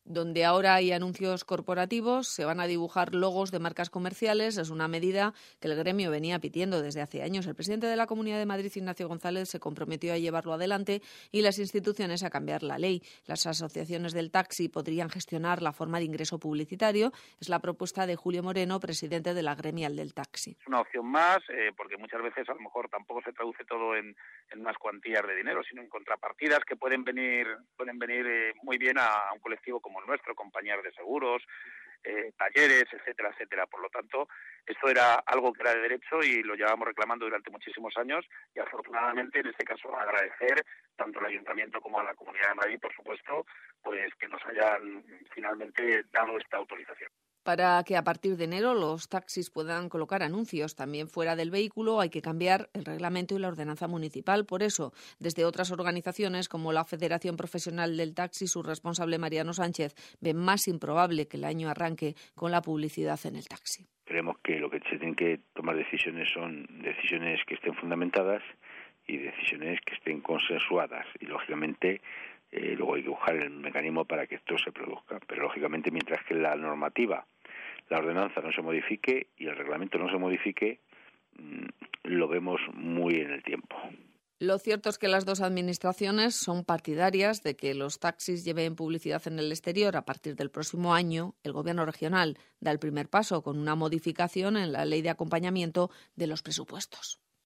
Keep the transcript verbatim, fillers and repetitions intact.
Donde ahora hay anuncios corporativos, se van a dibujar logos de marcas comerciales. Es una medida que el gremio venía pidiendo desde hace años. El presidente de la Comunidad de Madrid, Ignacio González, se comprometió a llevarlo adelante y las instituciones a cambiar la ley. Las asociaciones del taxi podrían gestionar la forma de ingreso publicitario. Es la propuesta de Julio Moreno, presidente de la gremial del taxi. Es una opción más, eh, porque muchas veces a lo mejor tampoco se traduce todo en, en unas cuantías de dinero, sino en contrapartidas que pueden venir, pueden venir eh, muy bien a, a un colectivo como el nuestro, compañías de seguros, eh, talleres, etcétera, etcétera. Por lo tanto, esto era algo que era de derecho y lo llevábamos reclamando durante muchísimos años y afortunadamente en este caso agradecer tanto al Ayuntamiento como a la Comunidad de Madrid, por supuesto, pues que nos hayan finalmente dado esta autorización. Para que a partir de enero los taxis puedan colocar anuncios también fuera del vehículo, hay que cambiar el reglamento y la ordenanza municipal. Por eso, desde otras organizaciones como la Federación Profesional del Taxi, su responsable Mariano Sánchez, ven más improbable que el año arranque con la publicidad en el taxi. Creemos que lo que se tienen que tomar decisiones son decisiones que estén fundamentadas y decisiones que estén consensuadas. Y, lógicamente, eh, luego hay que buscar el mecanismo para que esto se produzca. Pero, lógicamente, mientras que la normativa, la ordenanza no se modifique y el reglamento no se modifique, mmm, lo vemos muy en el tiempo. Lo cierto es que las dos administraciones son partidarias de que los taxis lleven publicidad en el exterior. A partir del próximo año, el Gobierno regional da el primer paso con una modificación en la ley de acompañamiento de los presupuestos.